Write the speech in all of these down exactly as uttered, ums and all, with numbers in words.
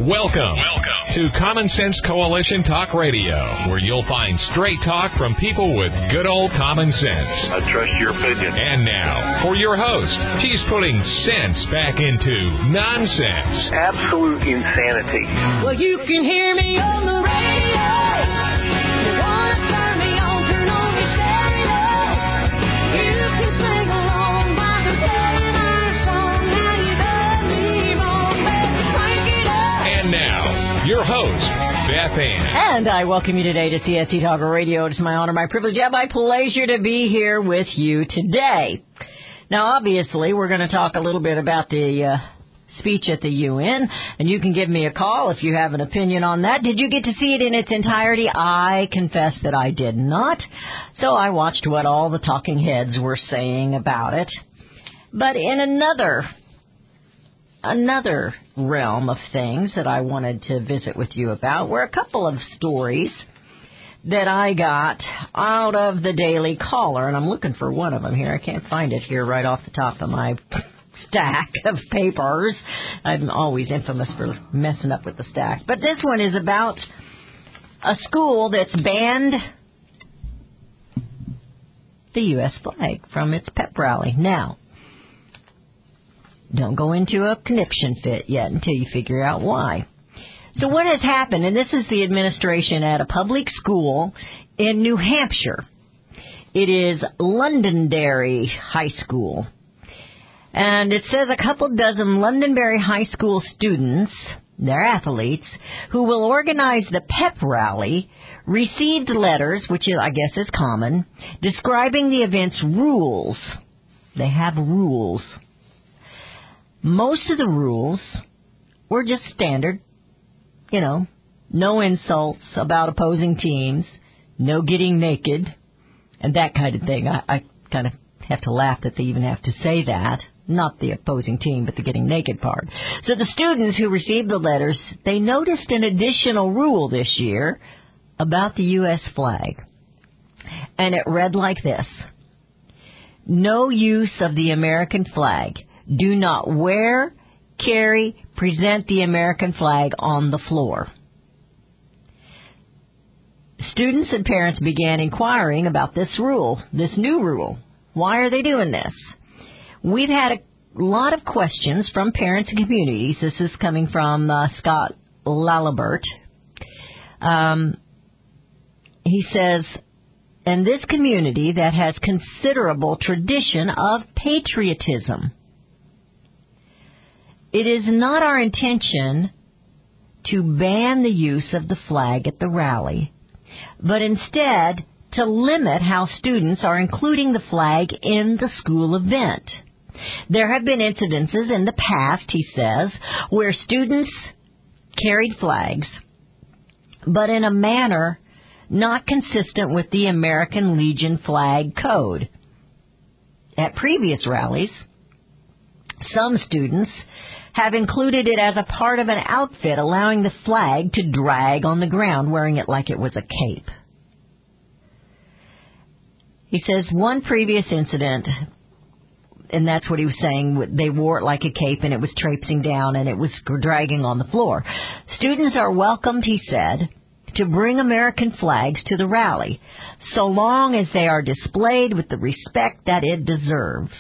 Welcome, Welcome to Common Sense Coalition Talk Radio, where you'll find straight talk from people with good old common sense. I trust your opinion. And now, for your host, he's putting sense back into nonsense. Absolute insanity. Well, you can hear me on the radio. You want to turn me on, turn on me stereo. You can sing along by the playing our song. Now you done me wrong, baby, crank it up. And now, your host, Beth Ann. And I welcome you today to C S C Talk Radio. It's my honor, my privilege, and my pleasure to be here with you today. Now, obviously, we're going to talk a little bit about the uh, speech at the U N, and you can give me a call if you have an opinion on that. Did you get to see it in its entirety? I confess that I did not. So I watched what all the talking heads were saying about it. But in another Another realm of things that I wanted to visit with you about were a couple of stories that I got out of the Daily Caller, and I'm looking for one of them here. I can't find it here right off the top of my stack of papers. I'm always infamous for messing up with the stack. But this one is about a school that's banned the U S flag from its pep rally. Now, don't go into a conniption fit yet until you figure out why. So what has happened, and this is the administration at a public school in New Hampshire. It is Londonderry High School. And it says a couple dozen Londonderry High School students, they're athletes, who will organize the pep rally, received letters, which I guess is common, describing the event's rules. They have rules. Most of the rules were just standard, you know, no insults about opposing teams, no getting naked, and that kind of thing. I, I kind of have to laugh that they even have to say that, not the opposing team, but the getting naked part. So the students who received the letters, they noticed an additional rule this year about the U S flag, and it read like this: no use of the American flag. Do not wear, carry, present the American flag on the floor. Students and parents began inquiring about this rule, this new rule. Why are they doing this? We've had a lot of questions from parents and communities. This is coming from uh, Scott Lalibert. Um, he says, in this community that has considerable tradition of patriotism, it is not our intention to ban the use of the flag at the rally, but instead to limit how students are including the flag in the school event. There have been incidences in the past, he says, where students carried flags, but in a manner not consistent with the American Legion flag code. At previous rallies, some students have included it as a part of an outfit, allowing the flag to drag on the ground, wearing it like it was a cape. He says one previous incident, and that's what he was saying, they wore it like a cape and it was traipsing down and it was dragging on the floor. Students are welcomed, he said, to bring American flags to the rally, so long as they are displayed with the respect that it deserved.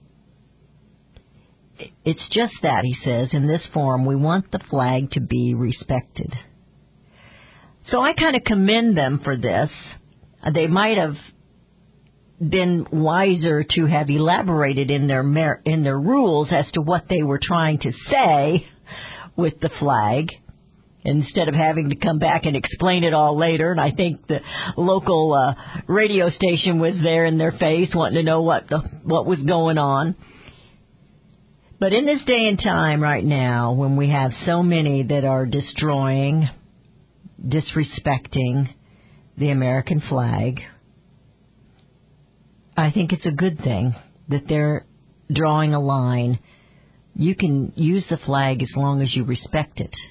It's just that, he says, in this forum, we want the flag to be respected. So I kind of commend them for this. They might have been wiser to have elaborated in their mer- in their rules as to what they were trying to say with the flag, instead of having to come back and explain it all later. And I think the local uh, radio station was there in their face, wanting to know what the what was going on. But in this day and time right now, when we have so many that are destroying, disrespecting the American flag, I think it's a good thing that they're drawing a line. You can use the flag as long as you respect it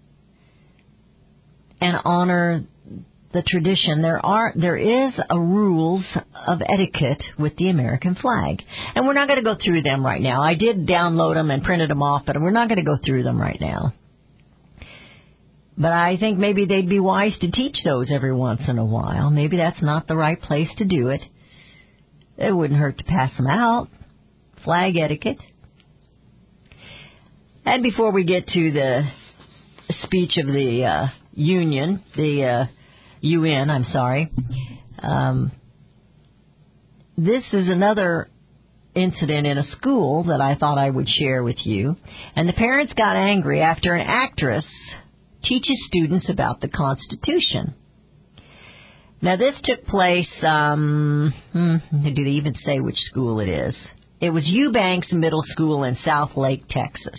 and honor the tradition. There are there is a rules of etiquette with the American flag, and we're not going to go through them right now. I did download them and printed them off, but we're not going to go through them right now. But I think maybe they'd be wise to teach those every once in a while. Maybe that's not the right place to do it. It wouldn't hurt to pass them out. Flag etiquette. And before we get to the speech of the uh, Union, the uh, U N, I'm sorry, um, this is another incident in a school that I thought I would share with you. And the parents got angry after an actress teaches students about the Constitution. Now, this took place, um, hmm, do they even say which school it is? It was Eubanks Middle School in South Lake, Texas.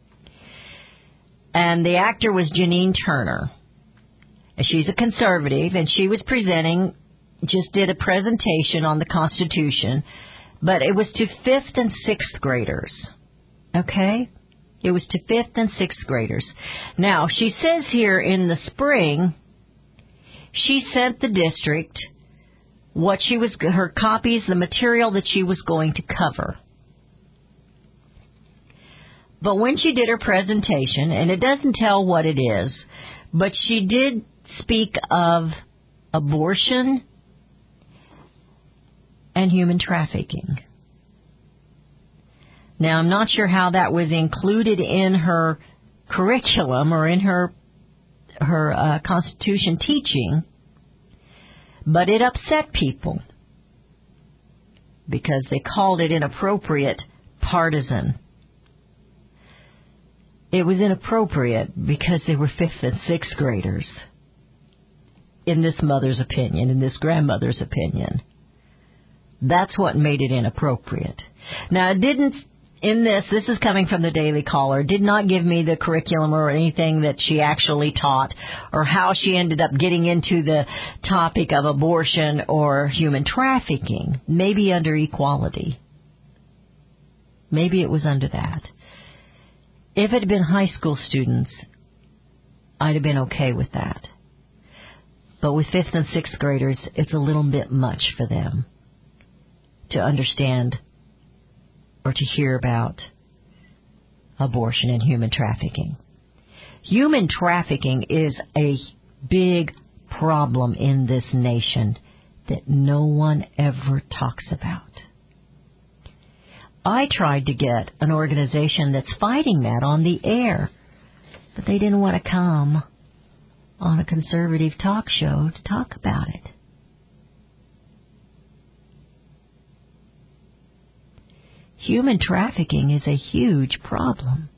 And the actor was Janine Turner. And she's a conservative, and she was presenting, just did a presentation on the Constitution, but it was to fifth and sixth graders. Okay? It was to fifth and sixth graders. Now, she says here in the spring, she sent the district what she was, her copies, the material that she was going to cover. But when she did her presentation, and it doesn't tell what it is, but she did speak of abortion and human trafficking. Now, I'm not sure how that was included in her curriculum or in her her uh, Constitution teaching, but it upset people because they called it inappropriate, partisan. It was inappropriate because they were fifth and sixth graders, in this mother's opinion, in this grandmother's opinion. That's what made it inappropriate. Now, it didn't, in this, this is coming from the Daily Caller, did not give me the curriculum or anything that she actually taught or how she ended up getting into the topic of abortion or human trafficking. Maybe under equality. Maybe it was under that. If it had been high school students, I'd have been okay with that. But with fifth and sixth graders, it's a little bit much for them to understand or to hear about abortion and human trafficking. Human trafficking is a big problem in this nation that no one ever talks about. I tried to get an organization that's fighting that on the air, but they didn't want to come on a conservative talk show to talk about it. Human trafficking is a huge problem.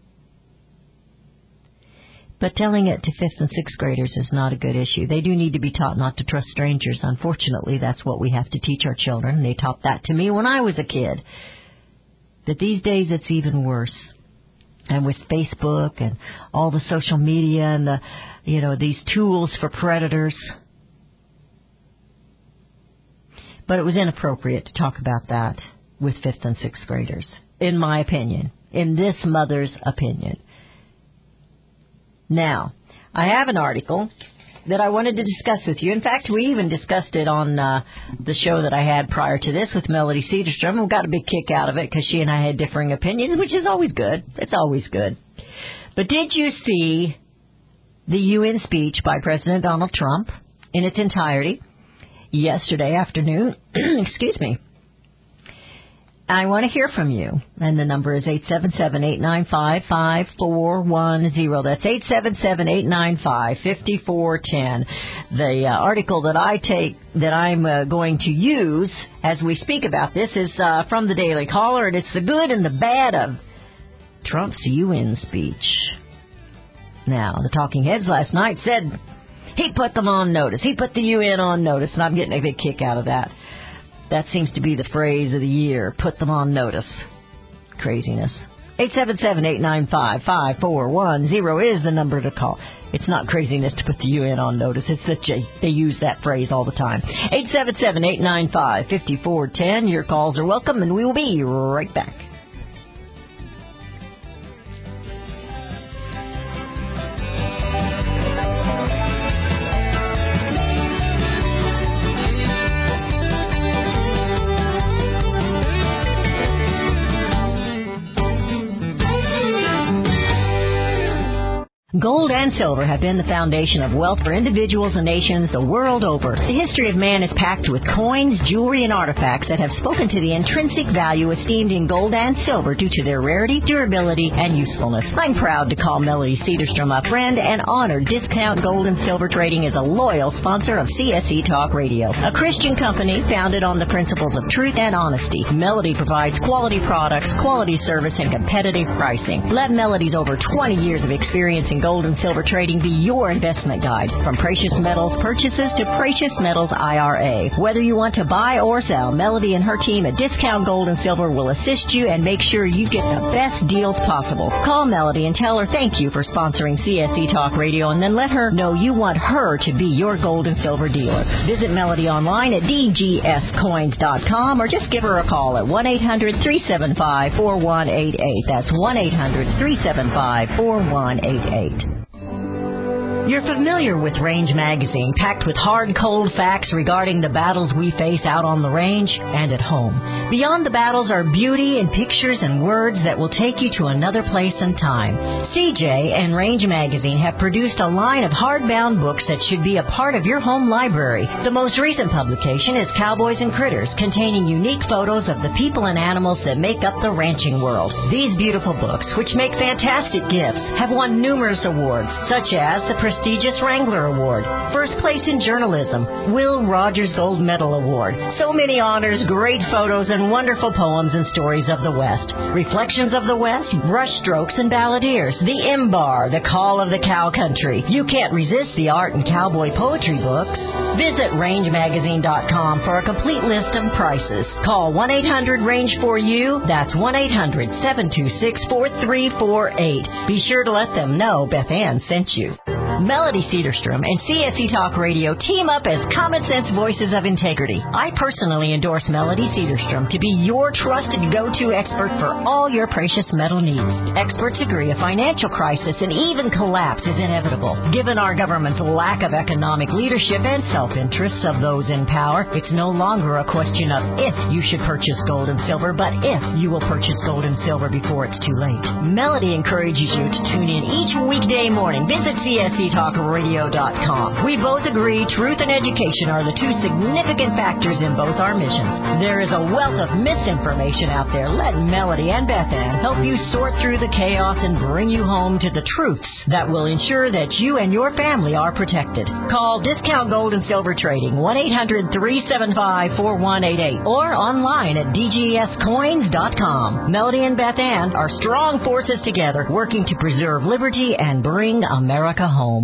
But telling it to fifth and sixth graders is not a good issue. They do need to be taught not to trust strangers. Unfortunately, that's what we have to teach our children. They taught that to me when I was a kid. But these days it's even worse. And with Facebook and all the social media and the, you know, these tools for predators. But it was inappropriate to talk about that with fifth and sixth graders, in my opinion, in this mother's opinion. Now, I have an article that I wanted to discuss with you. In fact, we even discussed it on uh, the show that I had prior to this with Melody Cedarstrom. We got a big kick out of it because she and I had differing opinions, which is always good. It's always good. But did you see the U N speech by President Donald Trump in its entirety yesterday afternoon? Excuse me. I want to hear from you, and the number is eight seven seven, eight nine five, five four one zero. That's eight seven seven, eight nine five, five four one zero. The uh, article that I take, that I'm uh, going to use as we speak about this is uh, from the Daily Caller, and it's the good and the bad of Trump's U N speech. Now, the talking heads last night said he put them on notice. He put the U N on notice, and I'm getting a big kick out of that. That seems to be the phrase of the year. Put them on notice. Craziness. eight seven seven, eight nine five, five four one zero is the number to call. It's not craziness to put the U N on notice. It's that they, they use that phrase all the time. eight seven seven, eight nine five, five four one zero. Your calls are welcome, and we will be right back. Gold and silver have been the foundation of wealth for individuals and nations the world over. The history of man is packed with coins, jewelry, and artifacts that have spoken to the intrinsic value esteemed in gold and silver due to their rarity, durability, and usefulness. I'm proud to call Melody Cedarstrom a friend and honor Discount Gold and Silver Trading as a loyal sponsor of C S E Talk Radio, a Christian company founded on the principles of truth and honesty. Melody provides quality products, quality service, and competitive pricing. Let Melody's over twenty years of experience in gold and silver trading be your investment guide. From precious metals purchases to precious metals I R A. Whether you want to buy or sell, Melody and her team at Discount Gold and Silver will assist you and make sure you get the best deals possible. Call Melody and tell her thank you for sponsoring C S E Talk Radio, and then let her know you want her to be your gold and silver dealer. Visit Melody online at d g s coins dot com or just give her a call at one eight hundred three seven five four one eight eight. That's one eight hundred three seven five four one eight eight. You're familiar with Range Magazine, packed with hard, cold facts regarding the battles we face out on the range and at home. Beyond the battles are beauty and pictures and words that will take you to another place and time. C J and Range Magazine have produced a line of hardbound books that should be a part of your home library. The most recent publication is Cowboys and Critters, containing unique photos of the people and animals that make up the ranching world. These beautiful books, which make fantastic gifts, have won numerous awards, such as the prestigious Wrangler Award, First Place in Journalism, Will Rogers Gold Medal Award. So many honors, great photos, and wonderful poems and stories of the West. Reflections of the West, Brushstrokes and Balladeers, The Imbar, The Call of the Cow Country. You can't resist the art and cowboy poetry books. Visit range magazine dot com for a complete list of prices. Call one eight hundred range for you. That's one eight hundred seven two six four three four eight. Be sure to let them know Beth Ann sent you. Melody Cedarstrom and C S E Talk Radio team up as common sense voices of integrity. I personally endorse Melody Cedarstrom to be your trusted go-to expert for all your precious metal needs. Experts agree a financial crisis and even collapse is inevitable. Given our government's lack of economic leadership and self-interests of those in power, it's no longer a question of if you should purchase gold and silver, but if you will purchase gold and silver before it's too late. Melody encourages you to tune in each weekday morning. Visit C S E talk radio dot com. We both agree truth and education are the two significant factors in both our missions. There is a wealth of misinformation out there. Let Melody and Beth Ann help you sort through the chaos and bring you home to the truths that will ensure that you and your family are protected. Call Discount Gold and Silver Trading, one eight hundred three seven five four one eight eight, or online at d g s coins dot com. Melody and Beth Ann are strong forces together, working to preserve liberty and bring America home.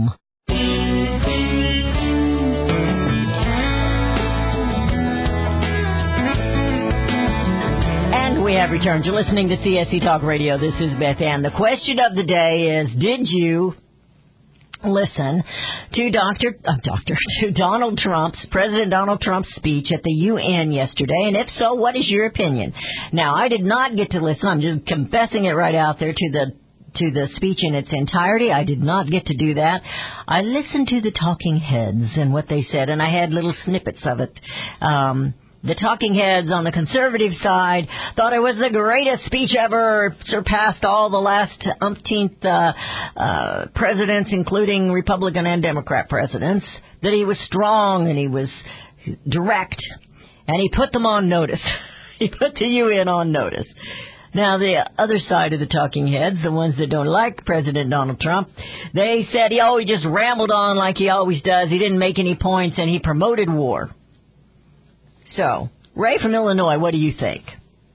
And we have returned. You're listening to C S E Talk Radio. This is Beth Ann. The question of the day is, did you listen to Doctor Uh, Doctor to Donald Trump's President Donald Trump's speech at the U N yesterday? And if so, what is your opinion? Now, I did not get to listen. I'm just confessing it right out there to the to the speech in its entirety. I did not get to do that. I listened to the talking heads and what they said, and I had little snippets of it. Um, the talking heads on the conservative side thought it was the greatest speech ever, surpassed all the last umpteenth uh, uh, presidents, including Republican and Democrat presidents, that he was strong and he was direct, and he put them on notice. He put the U N on notice. Now, the other side of the talking heads, the ones that don't like President Donald Trump, they said, oh, he just rambled on like he always does. He didn't make any points, and he promoted war. So, Ray from Illinois, what do you think?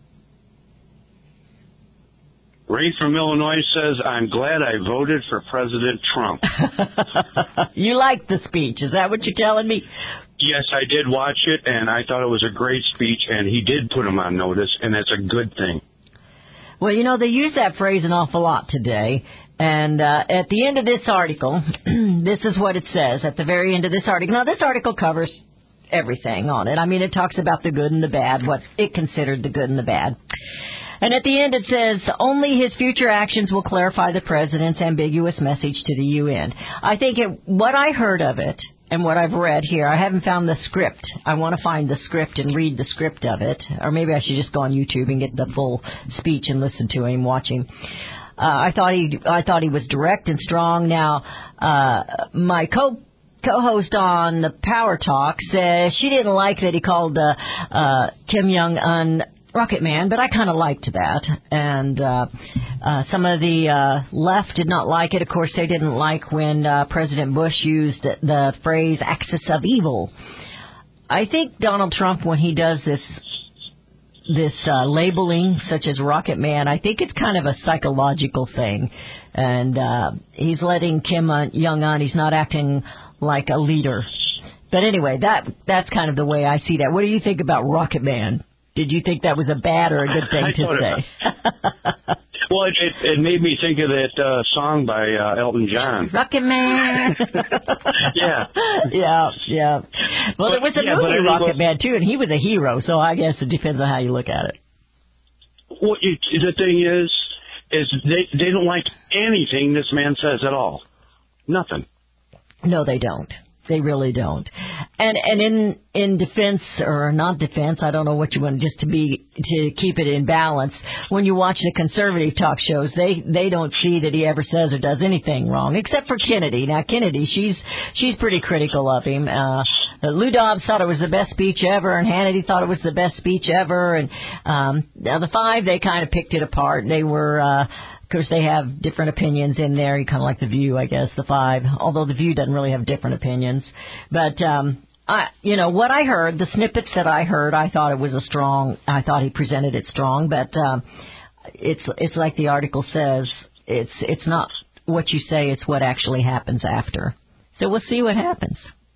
Ray from Illinois says, I'm glad I voted for President Trump. You liked the speech. Is that what you're telling me? Yes, I did watch it, and I thought it was a great speech, and he did put him on notice, and that's a good thing. Well, you know, they use that phrase an awful lot today. And uh, at the end of this article, this is what it says at the very end of this article. Now, this article covers everything on it. I mean, it talks about the good and the bad, what it considered the good and the bad. And at the end it says, only his future actions will clarify the president's ambiguous message to the U N. I think it, what I heard of it and what I've read here, I haven't found the script. I want to find the script and read the script of it. Or maybe I should just go on YouTube and get the full speech and listen to him, watch him. I thought he I thought he was direct and strong. Now, uh, my co co-host on the Power Talk says she didn't like that he called uh, uh, Kim Jong-un Rocket Man, but I kind of liked that. And uh, uh, some of the uh, left did not like it. Of course, they didn't like when uh, President Bush used the, the phrase axis of evil. I think Donald Trump, when he does this this uh, labeling, such as Rocket Man, I think it's kind of a psychological thing. And uh, he's letting Kim Jong-un, he's not acting like a leader. But anyway, that that's kind of the way I see that. What do you think about Rocket Man? Did you think that was a bad or a good thing to say? Well, it, it, it made me think of that uh, song by uh, Elton John. Rocket Man. Yeah. Yeah, yeah. Well, but, there was a yeah, movie, but Rocket Man, too, and he was a hero, so I guess it depends on how you look at it. Well, it, the thing is, is they, they don't like anything this man says at all. Nothing. No, they don't. They really don't. And and in in defense or not defense, I don't know what you want, just to be to keep it in balance. When you watch the conservative talk shows, they they don't see that he ever says or does anything wrong, except for Kennedy. Now Kennedy, she's she's pretty critical of him. Uh, Lou Dobbs thought it was the best speech ever, and Hannity thought it was the best speech ever. And um, now the five, they kind of picked it apart. They were. Uh, Of course, they have different opinions in there. You kind of like The View, I guess, the five, although The View doesn't really have different opinions. But, um, I, you know, what I heard, the snippets that I heard, I thought it was a strong, I thought he presented it strong, but, um, it's, it's like the article says, it's, it's not what you say, it's what actually happens after. So we'll see what happens.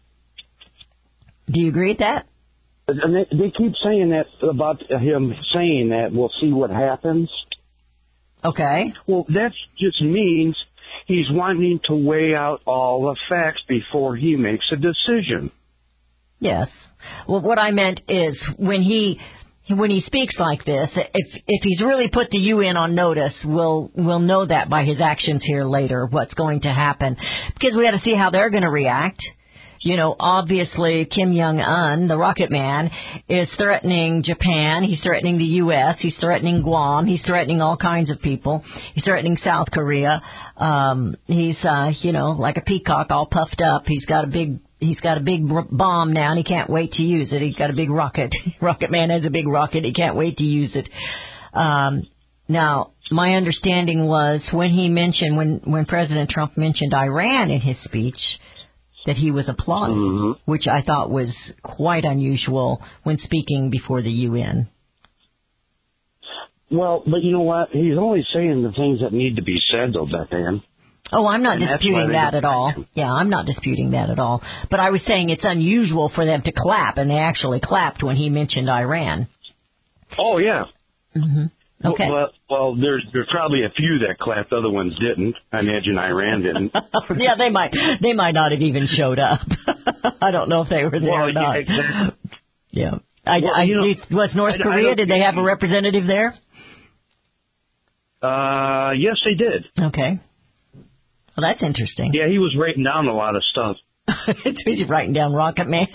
Do you agree with that? And they, they keep saying that about him saying that we'll see what happens. Okay. Well, that just means he's wanting to weigh out all the facts before he makes a decision. Yes. Well, what I meant is when he when he speaks like this, if if he's really put the U N on notice, we'll we'll know that by his actions here later, what's going to happen, because we got to see how they're going to react. You know, obviously, Kim Jong-un, the Rocket Man, is threatening Japan. He's threatening the U S. He's threatening Guam. He's threatening all kinds of people. He's threatening South Korea. Um, he's, uh, you know, like a peacock, all puffed up. He's got a big, he's got a big bomb now, and he can't wait to use it. He's got a big rocket. Rocket Man has a big rocket. He can't wait to use it. Um, now, my understanding was when he mentioned, when when President Trump mentioned Iran in his speech, that he was applauding, mm-hmm. which I thought was quite unusual when speaking before the U N. Well, but you know what? He's only saying the things that need to be said, though, Beth Ann. Oh, I'm not and disputing that at all. Him. Yeah, I'm not disputing that at all. But I was saying it's unusual for them to clap, and they actually clapped when he mentioned Iran. Oh, yeah. Mm-hmm. Okay. Well, well, there's there's probably a few that clapped. Other ones didn't. I imagine Iran didn't. Yeah, they might. They might not have even showed up. I don't know if they were there well, or not. Yeah. Exactly. Yeah. I, well, I, you know, was North I, Korea? I did they have a representative there? Uh, yes, they did. Okay. Well, that's interesting. Yeah, he was writing down a lot of stuff. He's writing down Rocket Man.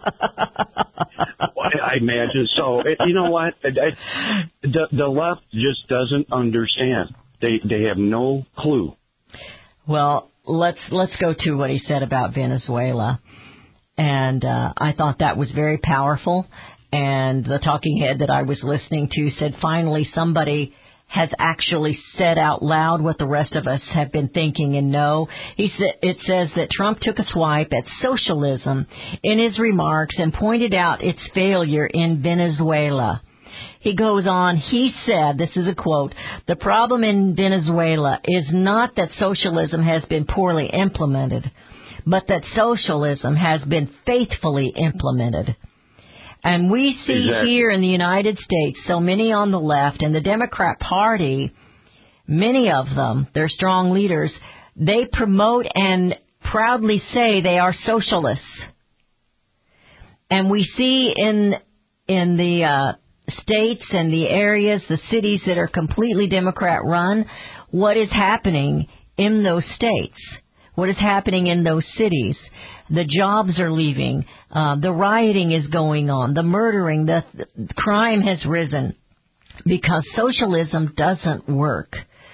Well, I imagine so. It, you know what? It, it, the, the left just doesn't understand. They they have no clue. Well, let's let's go to what he said about Venezuela, and uh, I thought that was very powerful. And the talking head that I was listening to said, finally, somebody has actually said out loud what the rest of us have been thinking and know. He sa- it says that Trump took a swipe at socialism in his remarks and pointed out its failure in Venezuela. He goes on, he said, this is a quote, "The problem in Venezuela is not that socialism has been poorly implemented, but that socialism has been faithfully implemented." And we see exactly. here in the United States, so many on the left and the Democrat Party, many of them, their strong leaders, they promote and proudly say they are socialists. And we see in in the uh, states and the areas, the cities that are completely Democrat run, what is happening in those states. What is happening in those cities? The jobs are leaving. Uh, the rioting is going on. The murdering, the, the crime has risen because socialism doesn't work.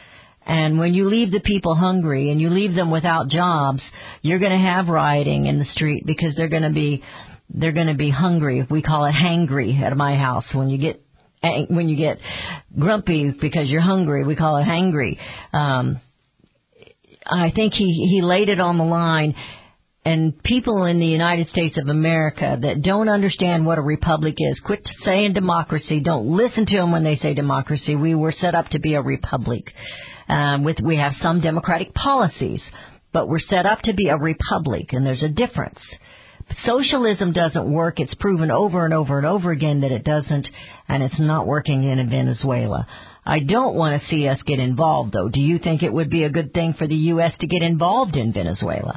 And when you leave the people hungry and you leave them without jobs, you're going to have rioting in the street because they're going to be they're going to be hungry. We call it hangry at my house. When you get when you get grumpy because you're hungry, we call it hangry. Um, I think he he laid it on the line. And people in the United States of America that don't understand what a republic is, quit saying democracy. Don't listen to them when they say democracy. We were set up to be a republic. Um, with we have some democratic policies, but we're set up to be a republic, and there's a difference. Socialism doesn't work. It's proven over and over and over again that it doesn't, and it's not working in Venezuela. I don't want to see us get involved, though. Do you think it would be a good thing for the U S to get involved in Venezuela?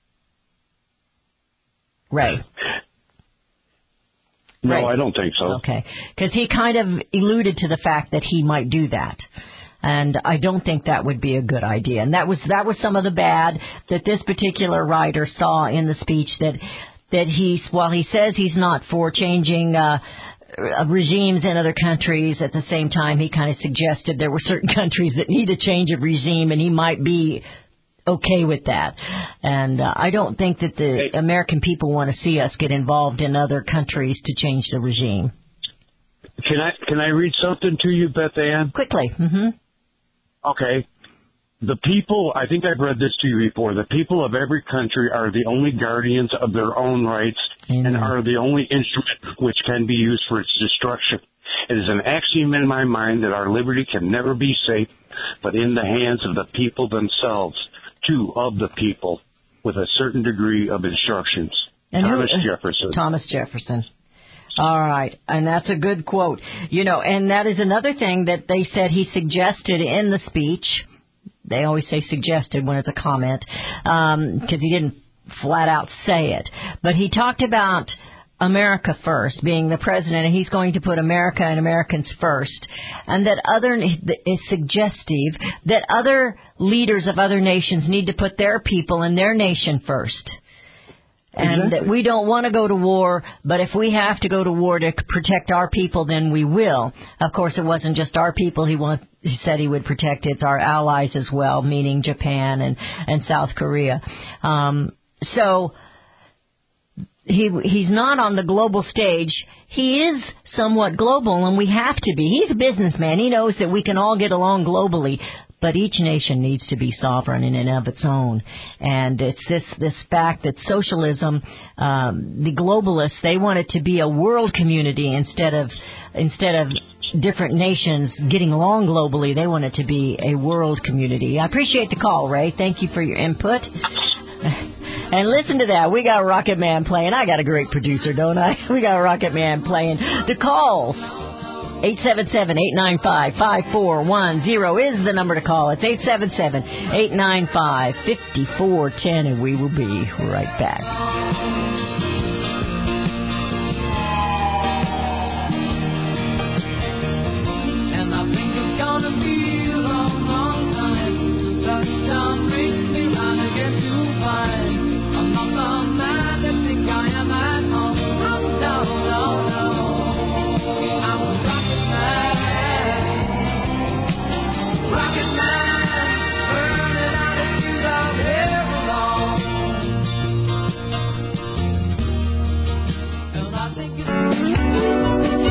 Ray. No, Ray. I don't think so. Okay. Because he kind of alluded to the fact that he might do that. And I don't think that would be a good idea. And that was that was some of the bad that this particular writer saw in the speech, that that he's, while he says he's not for changing uh, regimes in other countries, at the same time he kind of suggested there were certain countries that need a change of regime, and he might be okay with that. And uh, I don't think that the hey. American people want to see us get involved in other countries to change the regime. Can I can I read something to you, Beth Ann? Quickly. Mm-hmm. Okay. The people, I think I've read this to you before, the people of every country are the only guardians of their own rights mm-hmm. and are the only instrument which can be used for its destruction. It is an axiom in my mind that our liberty can never be safe but in the hands of the people themselves, too, of the people, with a certain degree of instructions. And Thomas who, Jefferson. Thomas Jefferson. All right. And that's a good quote. You know, and that is another thing that they said he suggested in the speech. They always say suggested when it's a comment, um, because he didn't flat out say it. But he talked about America first, being the president, and he's going to put America and Americans first, and that other is suggestive that other leaders of other nations need to put their people and their nation first. And exactly. that we don't want to go to war, but if we have to go to war to protect our people, then we will. Of course, it wasn't just our people he, want, he said he would protect. It's our allies as well, meaning Japan and, and South Korea. Um, so he he's not on the global stage. He is somewhat global, and we have to be. He's a businessman. He knows that we can all get along globally. But each nation needs to be sovereign in and of its own. And it's this, this fact that socialism, um, the globalists, they want it to be a world community instead of, instead of different nations getting along globally. They want it to be a world community. I appreciate the call, Ray. Thank you for your input. And listen to that. We got Rocket Man playing. I got a great producer, don't I? We got Rocket Man playing. The calls. eight seven seven, eight nine five, five four one zero is the number to call. It's eight seven seven, eight nine five, five four one zero, and we will be right back. And I think it's gonna be a long, long time to touchdown brings me round again to find I'm not the man that think I am at home. No, no, no. I'm a rocket man, rocket man, burning out the fuse out here alone. And I think it's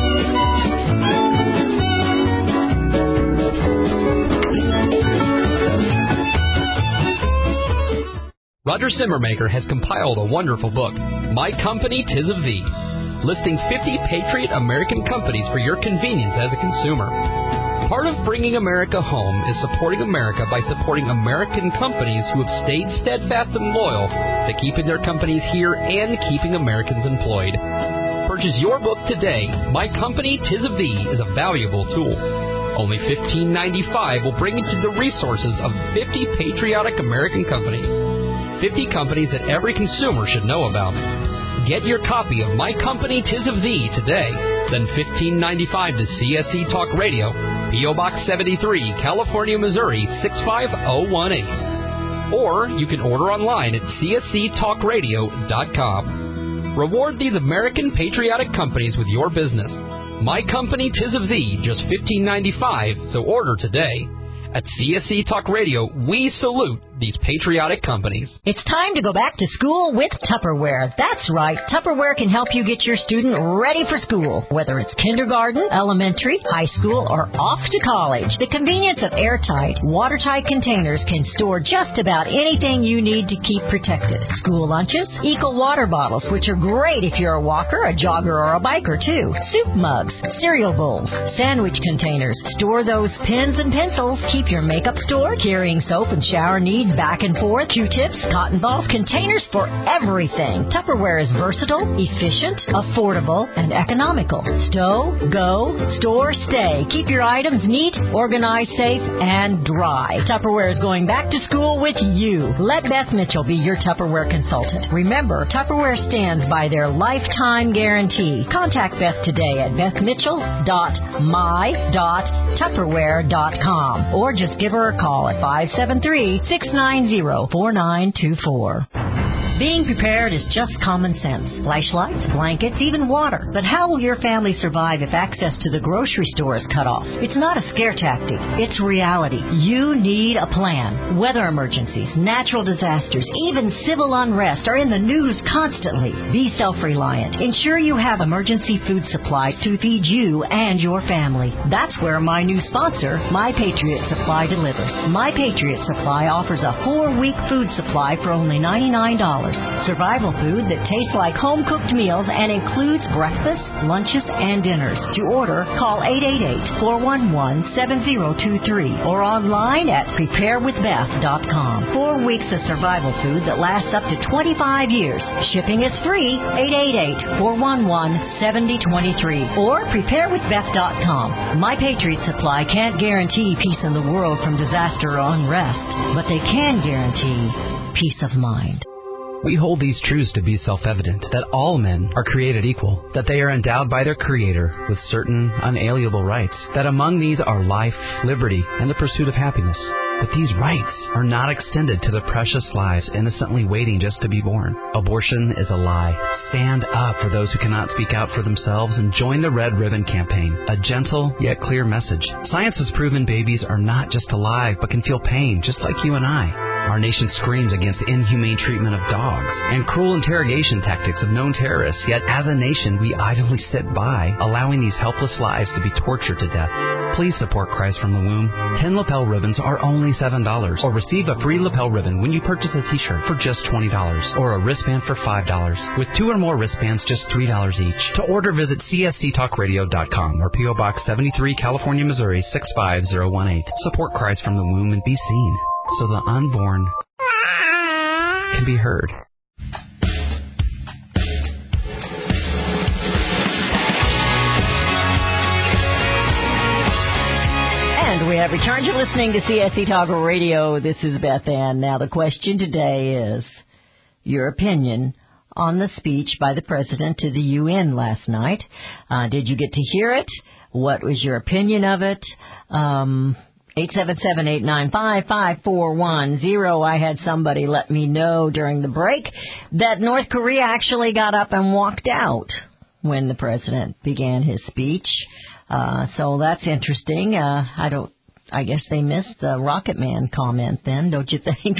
Roger Simmermaker has compiled a wonderful book, My Company, 'Tis of Thee, listing fifty Patriot American companies for your convenience as a consumer. Part of bringing America home is supporting America by supporting American companies who have stayed steadfast and loyal to keeping their companies here and keeping Americans employed. Purchase your book today. My Company, 'Tis of Thee is a valuable tool. Only fifteen ninety-five will bring you to the resources of fifty patriotic American companies. fifty companies that every consumer should know about. Get your copy of My Company, 'Tis of Thee today. Then fifteen ninety-five to C S C Talk Radio, P O Box seventy-three, California, Missouri, six five zero one eight. Or you can order online at C S C talk radio dot com. Reward these American patriotic companies with your business. My Company, 'Tis of Thee, just fifteen ninety-five, so order today. At C S C Talk Radio, we salute these patriotic companies. It's time to go back to school with Tupperware. That's right. Tupperware can help you get your student ready for school, whether it's kindergarten, elementary, high school, or off to college. The convenience of airtight, watertight containers can store just about anything you need to keep protected. School lunches, Eco water bottles, which are great if you're a walker, a jogger, or a biker too. Soup mugs, cereal bowls, sandwich containers. Store those pens and pencils. Keep your makeup stored, carrying soap and shower needs back and forth, Q-tips, cotton balls, containers for everything. Tupperware is versatile, efficient, affordable, and economical. Stow, go, store, stay. Keep your items neat, organized, safe, and dry. Tupperware is going back to school with you. Let Beth Mitchell be your Tupperware consultant. Remember, Tupperware stands by their lifetime guarantee. Contact Beth today at beth mitchell dot my dot tupperware dot com or just give her a call at five seven three, six nine zero, four nine two four. Being prepared is just common sense. Flashlights, blankets, even water. But how will your family survive if access to the grocery store is cut off? It's not a scare tactic. It's reality. You need a plan. Weather emergencies, natural disasters, even civil unrest are in the news constantly. Be self-reliant. Ensure you have emergency food supplies to feed you and your family. That's where my new sponsor, My Patriot Supply, delivers. My Patriot Supply offers a four-week food supply for only ninety-nine dollars. Survival food that tastes like home-cooked meals and includes breakfast, lunches, and dinners. To order, call eight eight eight, four one one, seven zero two three or online at prepare with beth dot com. Four weeks of survival food that lasts up to twenty-five years. Shipping is free. eight eight eight, four one one, seven zero two three or prepare with beth dot com. My Patriot Supply can't guarantee peace in the world from disaster or unrest, but they can guarantee peace of mind. We hold these truths to be self-evident, that all men are created equal, that they are endowed by their Creator with certain unalienable rights, that among these are life, liberty, and the pursuit of happiness. But these rights are not extended to the precious lives innocently waiting just to be born. Abortion is a lie. Stand up for those who cannot speak out for themselves and join the Red Ribbon Campaign, a gentle yet clear message. Science has proven babies are not just alive, but can feel pain just like you and I. Our nation screams against inhumane treatment of dogs and cruel interrogation tactics of known terrorists, yet as a nation we idly sit by, allowing these helpless lives to be tortured to death. Please support Christ from the Womb. Ten lapel ribbons are only seven dollars, or receive a free lapel ribbon when you purchase a t-shirt for just twenty dollars, or a wristband for five dollars. With two or more wristbands, just three dollars each. To order, visit c s c talk radio dot com or P O Box seventy-three, California, Missouri, six five zero one eight. Support Christ from the Womb and be seen, so the unborn can be heard. And we have returned. You're listening to C S C Talk Radio. This is Beth Ann. Now, the question today is your opinion on the speech by the President to the U N last night. Uh, did you get to hear it? What was your opinion of it? Um... eight seven seven, eight nine five, five four one zero. I had somebody let me know during the break that North Korea actually got up and walked out when the president began his speech. Uh, so that's interesting. Uh, I don't, I guess they missed the Rocket Man comment then, don't you think?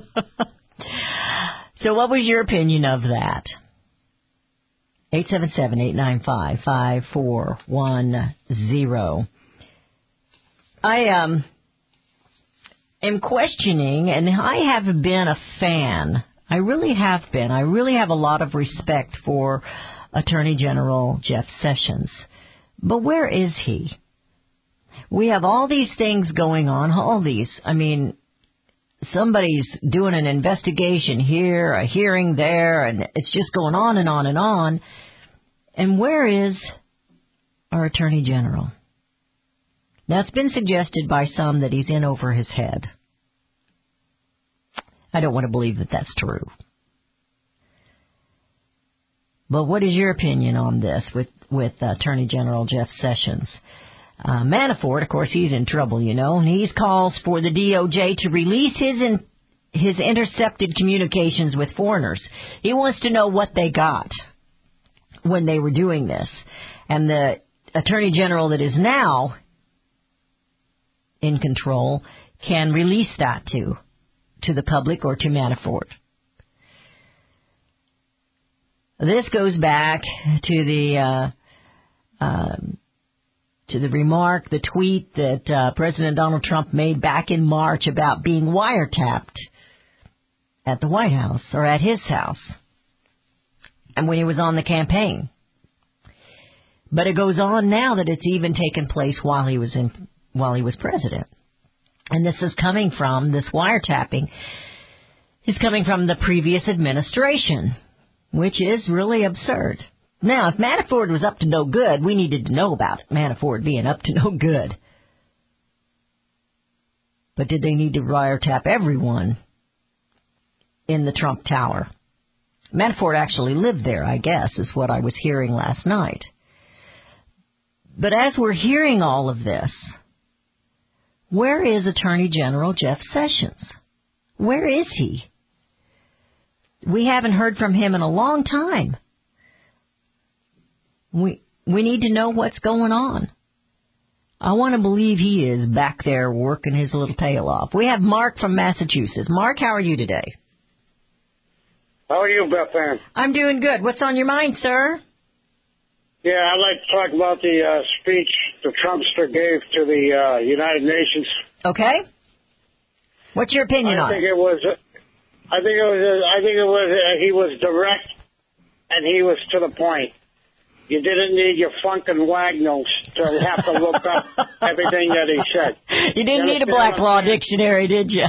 So what was your opinion of that? eight seven seven, eight nine five, five four one zero. I um am questioning, and I have been a fan. I really have been. I really have a lot of respect for Attorney General Jeff Sessions. But where is he? We have all these things going on, all these. I mean, somebody's doing an investigation here, a hearing there, and it's just going on and on and on. And where is our Attorney General? Now, it's been suggested by some that he's in over his head. I don't want to believe that that's true. But what is your opinion on this with, with Attorney General Jeff Sessions? Uh, Manafort, of course, he's in trouble, you know, and he calls for the D O J to release his in, his intercepted communications with foreigners. He wants to know what they got when they were doing this. And the Attorney General that is now in control, can release that to, to the public or to Manafort. This goes back to the uh, uh, to the remark, the tweet that uh, President Donald Trump made back in March about being wiretapped at the White House or at his house, and when he was on the campaign. But it goes on now that it's even taken place while he was in while he was president, and this is coming from this wiretapping is coming from the previous administration, which is really absurd. Now, if Manafort was up to no good, we needed to know about it, Manafort being up to no good. But did they need to wiretap everyone in the Trump Tower? Manafort actually lived there, I guess, is what I was hearing last night. But as we're hearing all of this, where is Attorney General Jeff Sessions? Where is he? We haven't heard from him in a long time. We we need to know what's going on. I want to believe he is back there working his little tail off. We have Mark from Massachusetts. Mark, how are you today? How are you, Beth Ann? I'm doing good. What's on your mind, sir? Yeah, I'd like to talk about the uh, speech the Trumpster gave to the uh, United Nations. Okay. What's your opinion I on think it? it was. I think it was. I think it was. Uh, he was direct, and he was to the point. You didn't need your Funkin' Wagnalls to have to look up everything that he said. You didn't You need a Black understand? Law dictionary, did you?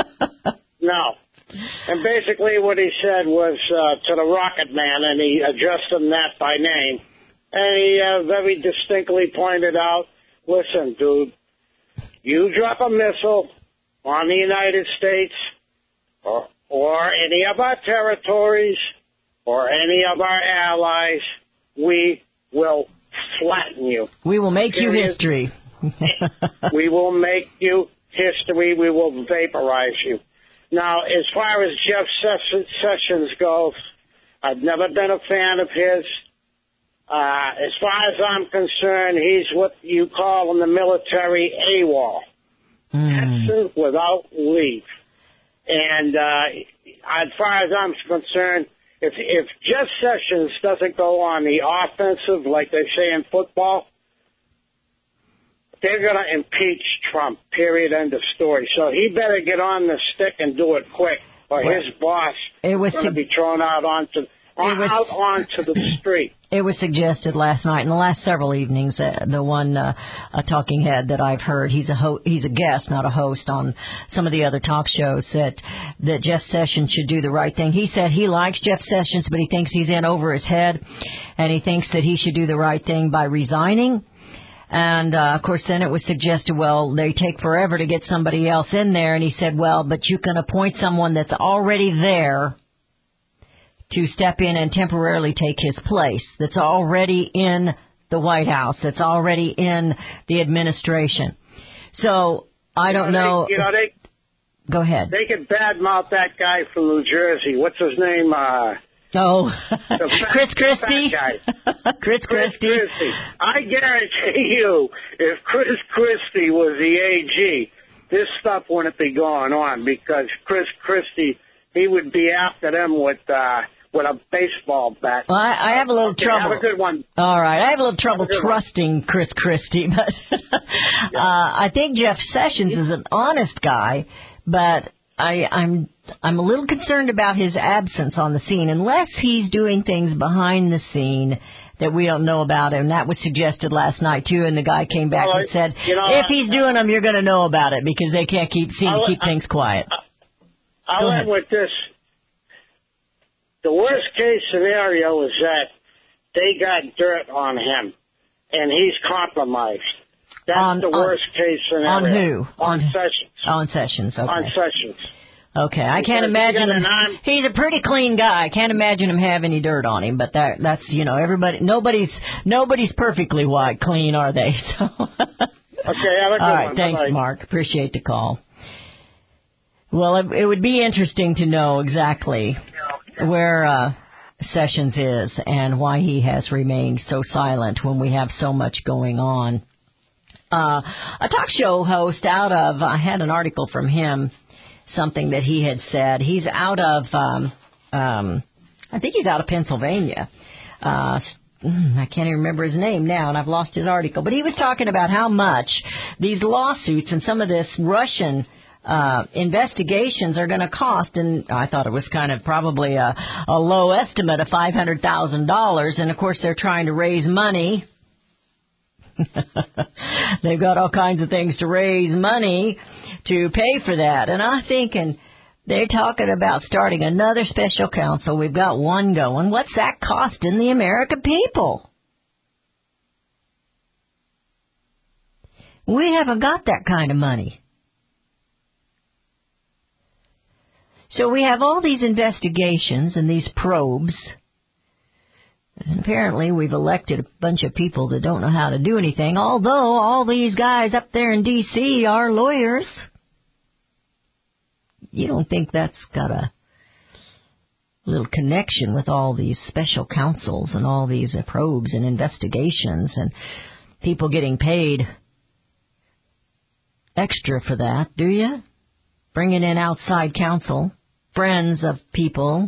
No. And basically what he said was uh, to the Rocket Man, and he addressed him that by name. And he uh, very distinctly pointed out, listen, dude, you drop a missile on the United States or, or any of our territories or any of our allies, we will flatten you. We will make you Period. history. We will make you history. We will vaporize you. Now, as far as Jeff Sessions goes, I've never been a fan of his. Uh, as far as I'm concerned, he's what you call in the military AWOL. Mm. Absent without leave. And uh, as far as I'm concerned, if if Jeff Sessions doesn't go on the offensive, like they say in football, they're going to impeach Trump, period, end of story. So he better get on the stick and do it quick, or Well, his boss it was is going to su- be thrown out onto on, was- out onto the street. It was suggested last night, in the last several evenings, uh, the one uh, a talking head that I've heard, he's a ho- he's a guest, not a host, on some of the other talk shows, that that Jeff Sessions should do the right thing. He said he likes Jeff Sessions, but he thinks he's in over his head, and he thinks that he should do the right thing by resigning. And, uh, of course, then it was suggested, well, they take forever to get somebody else in there. And he said, well, but you can appoint someone that's already there to step in and temporarily take his place, that's already in the White House, that's already in the administration. So I don't you know. know. They, you know, they Go ahead. they could badmouth that guy from New Jersey. What's his name? Uh, Oh, the fat, Chris the Christie. fat guy. Chris Chris Christie. Christie. I guarantee you, if Chris Christie was the A G, this stuff wouldn't be going on, because Chris Christie, he would be after them with uh, with a baseball bat. Well, I, I have a little Okay, trouble. Have a good one. All right, I have a little trouble Have a good one. trusting Chris Christie, but uh, I think Jeff Sessions is an honest guy, but I, I'm I'm a little concerned about his absence on the scene, unless he's doing things behind the scene that we don't know about, and that was suggested last night too. And the guy came back Well, and said, you know, if he's doing them, you're going to know about it, because they can't keep seem to I'll- keep I- things quiet. I'll Go end ahead. with this. The worst case scenario is that they got dirt on him, and he's compromised. That's On- the on- worst case scenario. on who? On, On- Sessions. On Sessions, okay. On Sessions. Okay, I Because can't he imagine got him. an arm- He's a pretty clean guy. I can't imagine him have any dirt on him. But that that's you know everybody nobody's nobody's perfectly white clean, are they? So. Okay, have a good All right, one. thanks, Bye-bye. Mark. Appreciate the call. Well, it, it would be interesting to know exactly where uh, Sessions is and why he has remained so silent when we have so much going on. uh, a talk show host out of, I had an article from him, something that he had said. He's out of, um, um, I think he's out of Pennsylvania. Uh, I can't even remember his name now, and I've lost his article. But he was talking about how much these lawsuits and some of this Russian uh investigations are going to cost, and I thought it was kind of probably a, a low estimate of five hundred thousand dollars, and of course they're trying to raise money. They've got all kinds of things to raise money to pay for that, and I'm thinking they're talking about starting another special counsel. We've got one going. What's that costing the American people? We haven't got that kind of money. So we have all these investigations and these probes, and apparently we've elected a bunch of people that don't know how to do anything, although all these guys up there in D C are lawyers. You don't think that's got a little connection with all these special counsels and all these probes and investigations and people getting paid extra for that, do you? Bringing in outside counsel, friends of people.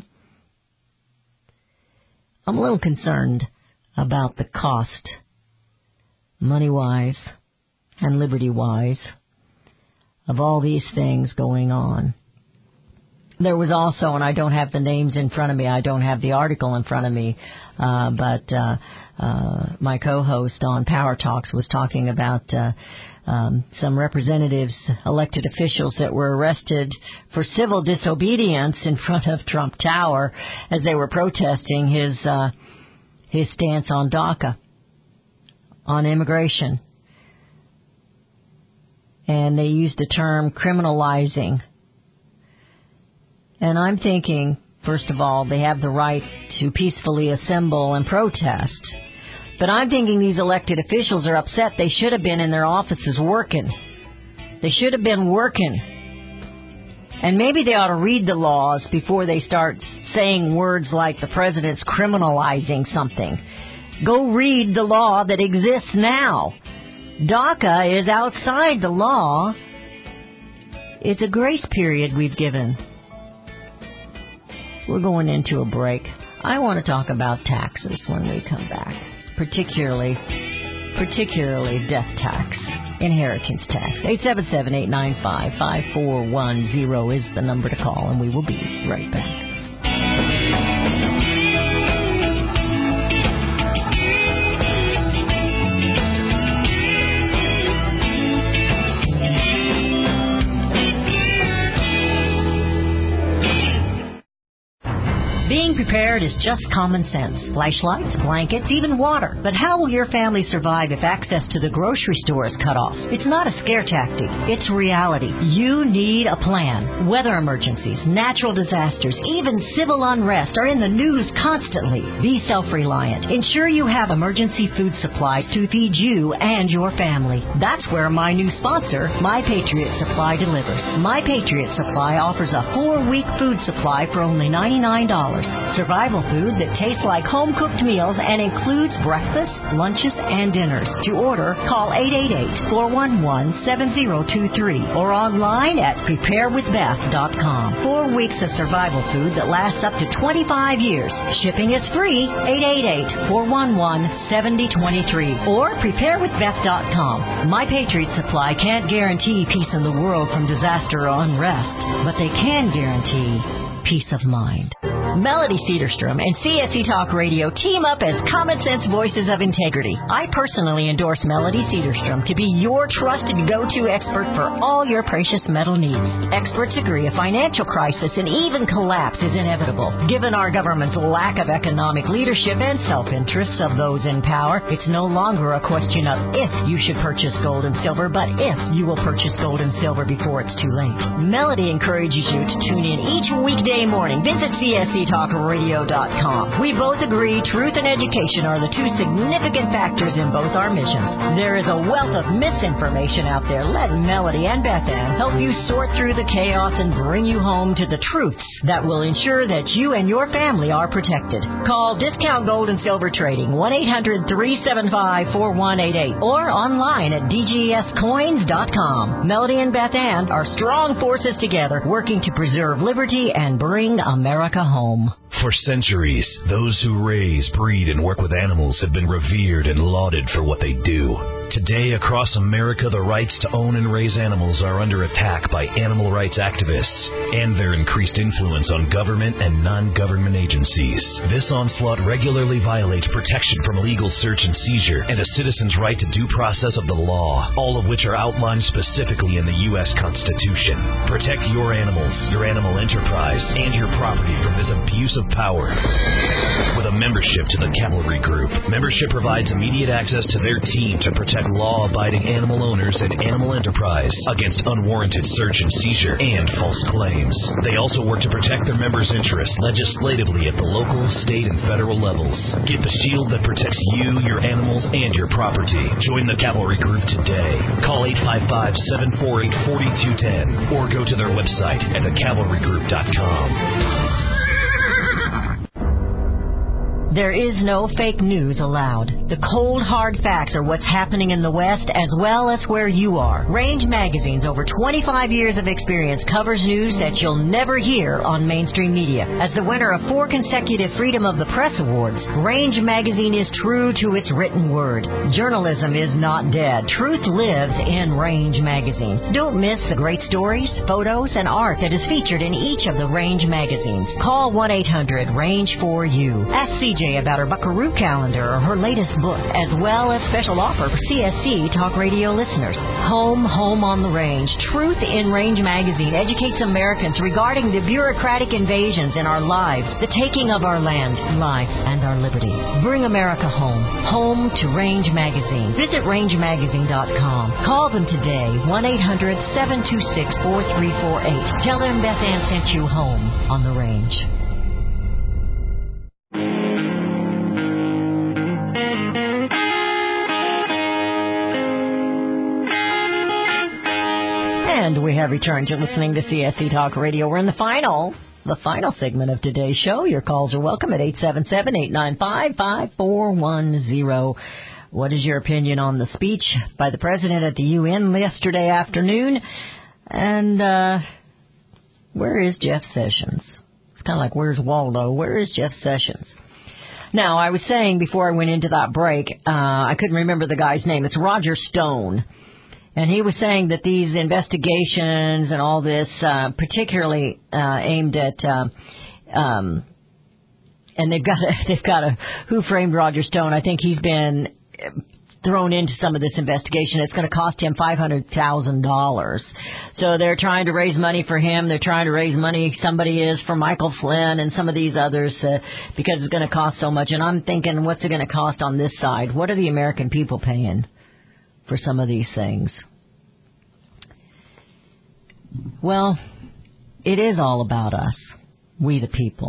I'm a little concerned about the cost, money-wise and liberty-wise, of all these things going on. There was also, and I don't have the names in front of me, I don't have the article in front of me, uh, but uh, uh, my co-host on Power Talks was talking about uh, um, some representatives, elected officials that were arrested for civil disobedience in front of Trump Tower as they were protesting his uh, his stance on DACA, on immigration. And they used the term criminalizing. And I'm thinking, first of all, they have the right to peacefully assemble and protest. But I'm thinking these elected officials are upset. They should have been in their offices working. They should have been working. And maybe they ought to read the laws before they start saying words like the president's criminalizing something. Go read the law that exists now. DACA is outside the law. It's a grace period we've given. We're going into a break. I want to talk about taxes when we come back, particularly, particularly death tax, inheritance tax. eight seven seven, eight nine five, five four one zero is the number to call, and we will be right back. Being prepared is just common sense. Flashlights, blankets, even water. But how will your family survive if access to the grocery store is cut off? It's not a scare tactic. It's reality. You need a plan. Weather emergencies, natural disasters, even civil unrest are in the news constantly. Be self-reliant. Ensure you have emergency food supplies to feed you and your family. That's where my new sponsor, My Patriot Supply, delivers. My Patriot Supply offers a four-week food supply for only ninety-nine dollars. Survival food that tastes like home-cooked meals and includes breakfast, lunches, and dinners. To order, call eight eight eight, four one one, seven zero two three or online at prepare with beth dot com. Four weeks of survival food that lasts up to twenty-five years. Shipping is free. eight eight eight, four one one, seven zero two three or prepare with beth dot com. My Patriot Supply can't guarantee peace in the world from disaster or unrest, but they can guarantee peace of mind. Melody Cedarstrom and C S C Talk Radio team up as common sense voices of integrity. I personally endorse Melody Cedarstrom to be your trusted go-to expert for all your precious metal needs. Experts agree a financial crisis and even collapse is inevitable. Given our government's lack of economic leadership and self-interests of those in power, it's no longer a question of if you should purchase gold and silver, but if you will purchase gold and silver before it's too late. Melody encourages you to tune in each weekday morning. Visit C S C C Talk Radio dot com. We both agree truth and education are the two significant factors in both our missions. There is a wealth of misinformation out there. Let Melody and Beth Ann help you sort through the chaos and bring you home to the truths that will ensure that you and your family are protected. Call Discount Gold and Silver Trading, one eight hundred, three seven five, four one eight eight, or online at D G S coins dot com. Melody and Beth Ann are strong forces together, working to preserve liberty and bring America home. For centuries, those who raise, breed, and work with animals have been revered and lauded for what they do. Today, across America, the rights to own and raise animals are under attack by animal rights activists and their increased influence on government and non-government agencies. This onslaught regularly violates protection from illegal search and seizure and a citizen's right to due process of the law, all of which are outlined specifically in the U S Constitution. Protect your animals, your animal enterprise, and your property from this abuse of power. With a membership to the Cavalry Group, membership provides immediate access to their team to protect law-abiding animal owners and animal enterprise against unwarranted search and seizure and false claims. They also work to protect their members' interests legislatively at the local, state, and federal levels. Get the shield that protects you, your animals, and your property. Join the Cavalry Group today. Call eight five five, seven four eight, four two one zero or go to their website at the cavalry group dot com. There is no fake news allowed. The cold, hard facts are what's happening in the West as well as where you are. Range Magazine's over twenty-five years of experience covers news that you'll never hear on mainstream media. As the winner of four consecutive Freedom of the Press Awards, Range Magazine is true to its written word. Journalism is not dead. Truth lives in Range Magazine. Don't miss the great stories, photos, and art that is featured in each of the Range magazines. Call one eight hundred range four U. Ask C J about her Buckaroo calendar or her latest book, as well as special offer for C S C Talk Radio listeners. Home, Home on the Range. Truth in Range Magazine educates Americans regarding the bureaucratic invasions in our lives, the taking of our land, life, and our liberty. Bring America home. Home to Range Magazine. Visit range magazine dot com. Call them today, one eight hundred, seven two six, four three four eight. Tell them Beth Ann sent you home on the Range. And we have returned. You're listening to C S C Talk Radio. We're in the final, the final segment of today's show. Your calls are welcome at eight seven seven, eight nine five, five four one zero. What is your opinion on the speech by the president at the U N yesterday afternoon? And uh, where is Jeff Sessions? It's kind of like, where's Waldo? Where is Jeff Sessions? Now, I was saying before I went into that break, uh, I couldn't remember the guy's name. It's Roger Stone. And he was saying that these investigations and all this, uh, particularly uh, aimed at, uh, um, and they've got a, they've got a who framed Roger Stone. I think he's been thrown into some of this investigation. It's going to cost him five hundred thousand dollars. So they're trying to raise money for him. They're trying to raise money. Somebody is for Michael Flynn and some of these others uh, because it's going to cost so much. And I'm thinking, what's it going to cost on this side? What are the American people paying for some of these things? Well, it is all about us, we the people.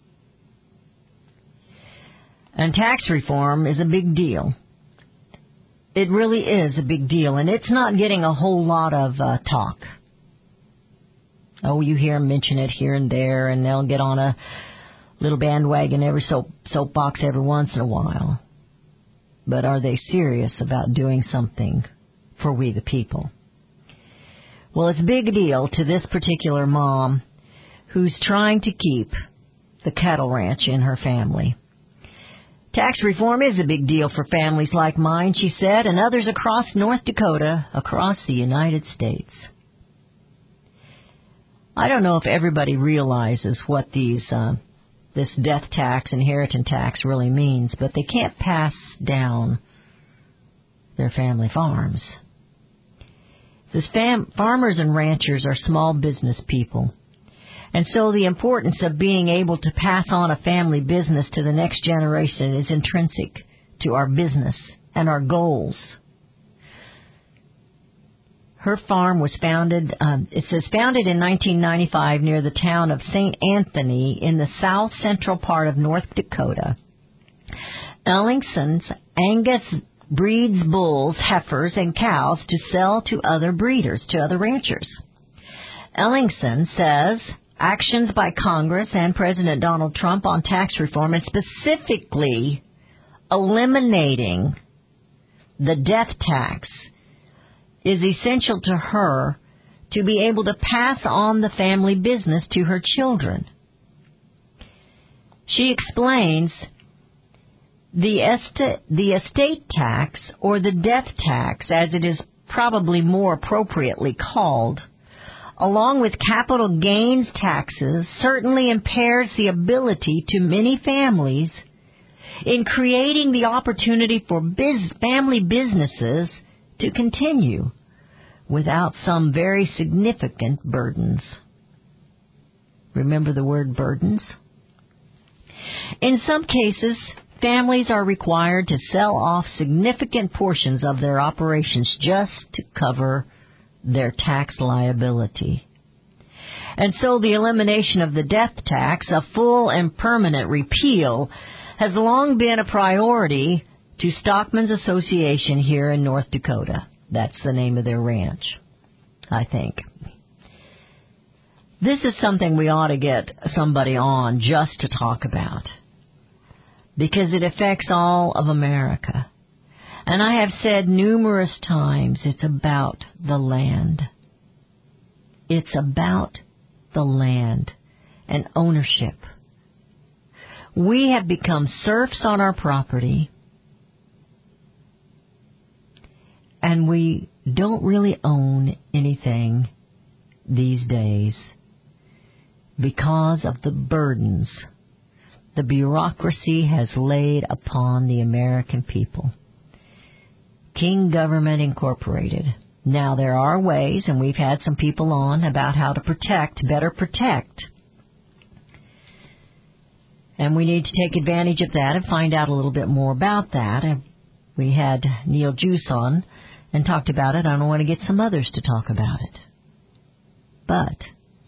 And tax reform is a big deal. It really is a big deal, and it's not getting a whole lot of uh, talk. Oh, you hear them mention it here and there, and they'll get on a little bandwagon every soap, soapbox every once in a while. But are they serious about doing something for we the people? Well, it's a big deal to this particular mom who's trying to keep the cattle ranch in her family. Tax reform is a big deal for families like mine, she said, and others across North Dakota, across the United States. I don't know if everybody realizes what these uh, this death tax, inheritance tax really means, but they can't pass down their family farms. This fam- farmers and ranchers are small business people. And so the importance of being able to pass on a family business to the next generation is intrinsic to our business and our goals. Her farm was founded, um, it says founded in nineteen ninety-five near the town of Saint Anthony in the south central part of North Dakota. Ellingson's Angus breeds bulls, heifers, and cows to sell to other breeders, to other ranchers. Ellingson says actions by Congress and President Donald Trump on tax reform, and specifically eliminating the death tax, is essential to her to be able to pass on the family business to her children. She explains the estate, the estate tax, or the death tax, as it is probably more appropriately called, along with capital gains taxes, certainly impairs the ability to many families in creating the opportunity for biz- family businesses to continue without some very significant burdens. Remember the word burdens? In some cases, families are required to sell off significant portions of their operations just to cover their tax liability. And so the elimination of the death tax, a full and permanent repeal, has long been a priority to Stockmen's Association here in North Dakota. That's the name of their ranch, I think. This is something we ought to get somebody on just to talk about, because it affects all of America. And I have said numerous times, it's about the land. It's about the land and ownership. We have become serfs on our property, and we don't really own anything these days because of the burdens the bureaucracy has laid upon the American people. King Government Incorporated. Now, there are ways, and we've had some people on about how to protect, better protect. And we need to take advantage of that and find out a little bit more about that. And we had Neil Juice on and talked about it. I don't want to get some others to talk about it. But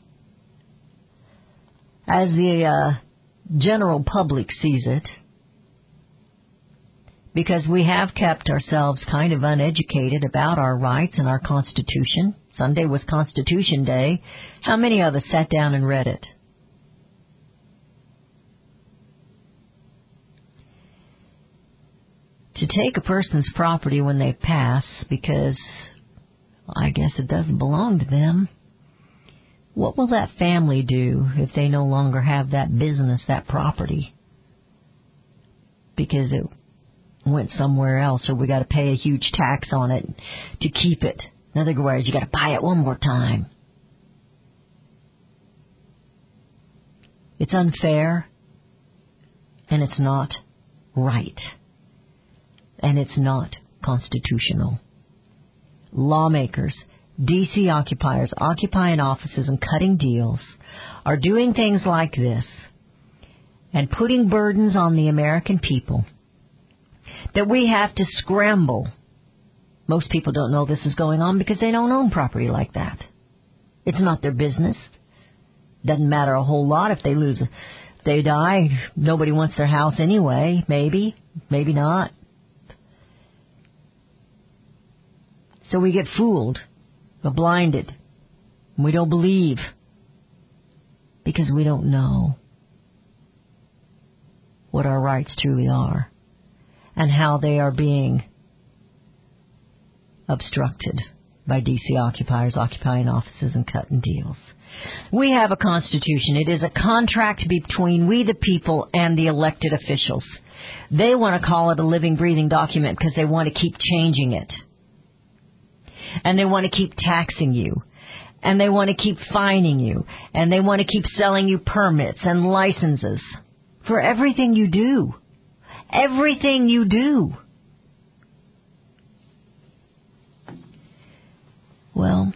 as the uh, general public sees it, because we have kept ourselves kind of uneducated about our rights and our Constitution. Sunday was Constitution Day. How many of us sat down and read it? To take a person's property when they pass, because I guess it doesn't belong to them, what will that family do if they no longer have that business, that property? Because it went somewhere else, or we got to pay a huge tax on it to keep it. In other words, you got to buy it one more time. It's unfair, and it's not right, and it's not constitutional. Lawmakers, D C occupiers, occupying offices and cutting deals are doing things like this and putting burdens on the American people that we have to scramble. Most people don't know this is going on because they don't own property like that. It's not their business. Doesn't matter a whole lot if they lose, if they die. Nobody wants their house anyway. Maybe, maybe not. So we get fooled, or blinded, and we don't believe because we don't know what our rights truly are and how they are being obstructed by D C occupiers, occupying offices, and cutting deals. We have a Constitution. It is a contract between we the people and the elected officials. They want to call it a living, breathing document because they want to keep changing it. And they want to keep taxing you. And they want to keep fining you. And they want to keep selling you permits and licenses for everything you do. Everything you do. Well,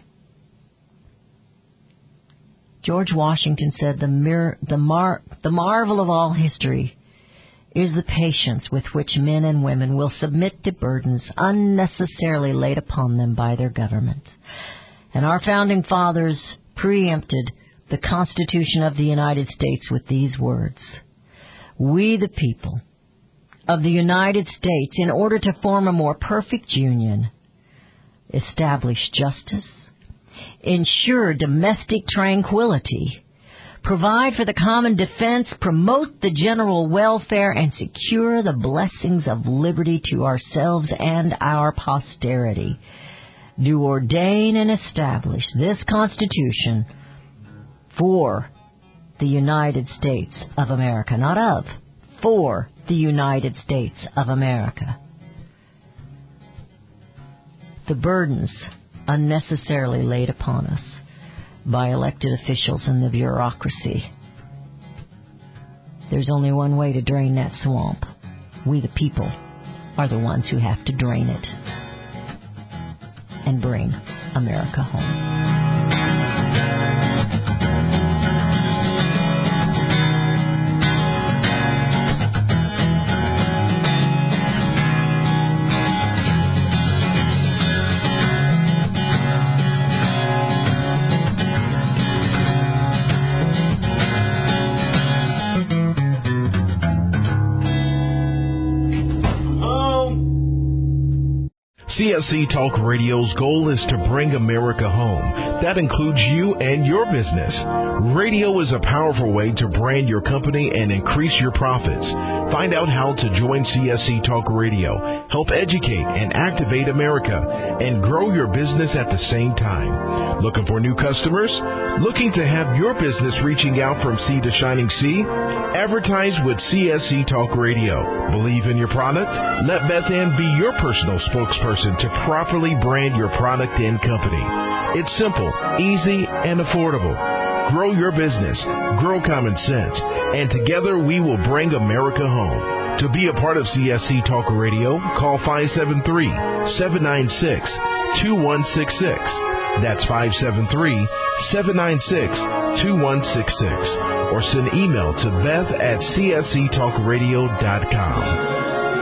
George Washington said the, mir- the, mar- the marvel of all history is the patience with which men and women will submit to burdens unnecessarily laid upon them by their government. And our founding fathers preempted the Constitution of the United States with these words: "We, the people of the United States, in order to form a more perfect union, establish justice, ensure domestic tranquility, provide for the common defense, promote the general welfare, and secure the blessings of liberty to ourselves and our posterity, do ordain and establish this Constitution for the United States of America," not of, for the United States of America. The burdens unnecessarily laid upon us by elected officials and the bureaucracy. There's only one way to drain that swamp. We, the people, are the ones who have to drain it and bring America home. C S C Talk Radio's goal is to bring America home. That includes you and your business. Radio is a powerful way to brand your company and increase your profits. Find out how to join C S C Talk Radio, help educate and activate America, and grow your business at the same time. Looking for new customers? Looking to have your business reaching out from sea to shining sea? Advertise with C S C Talk Radio. Believe in your product? Let Beth Ann be your personal spokesperson to properly brand your product and company. It's simple, easy, and affordable. Grow your business, grow common sense, and together we will bring America home. To be a part of C S C Talk Radio, call five seven three, seven nine six, two one six six. That's five seven three, seven nine six, two one six six. Or send email to beth at c s c talk radio dot com.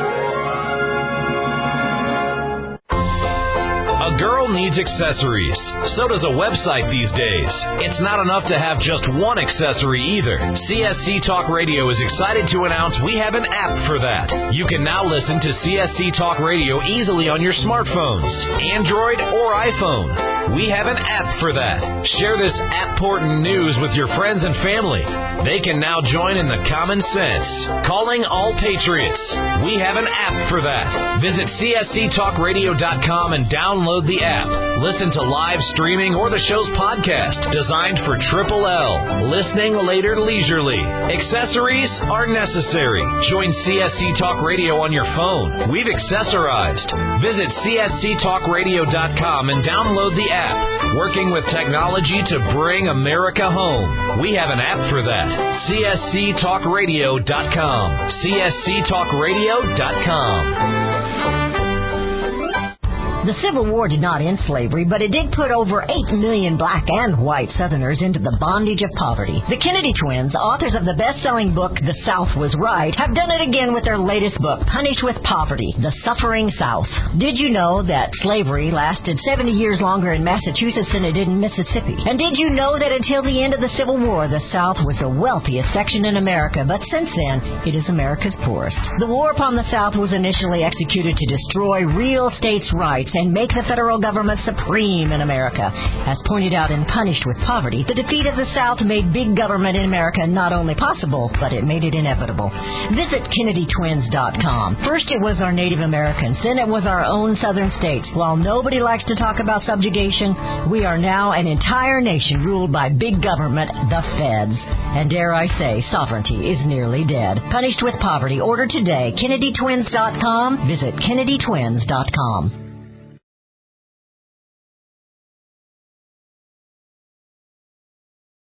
A girl needs accessories. So does a website these days. It's not enough to have just one accessory either. C S C Talk Radio is excited to announce we have an app for that. You can now listen to C S C Talk Radio easily on your smartphones, Android or iPhone. We have an app for that. Share this app-portant news with your friends and family. They can now join in the common sense. Calling all patriots. We have an app for that. Visit c s c talk radio dot com and download the app. Listen to live streaming or the show's podcast, designed for Triple L. Listening later leisurely. Accessories are necessary. Join C S C Talk Radio on your phone. We've accessorized. Visit c s c talk radio dot com and download the app. Working with technology to bring America home. We have an app for that. c s c talk radio dot com. c s c talk radio dot com. The Civil War did not end slavery, but it did put over eight million black and white Southerners into the bondage of poverty. The Kennedy twins, authors of the best-selling book The South Was Right, have done it again with their latest book, Punished with Poverty, The Suffering South. Did you know that slavery lasted seventy years longer in Massachusetts than it did in Mississippi? And did you know that until the end of the Civil War, the South was the wealthiest section in America, but since then, it is America's poorest? The war upon the South was initially executed to destroy real states' rights and make the federal government supreme in America. As pointed out in Punished with Poverty, the defeat of the South made big government in America not only possible, but it made it inevitable. Visit Kennedy Twins dot com. First it was our Native Americans, then it was our own southern states. While nobody likes to talk about subjugation, we are now an entire nation ruled by big government, the feds. And dare I say, sovereignty is nearly dead. Punished with Poverty. Order today. Kennedy Twins dot com. Visit Kennedy Twins dot com.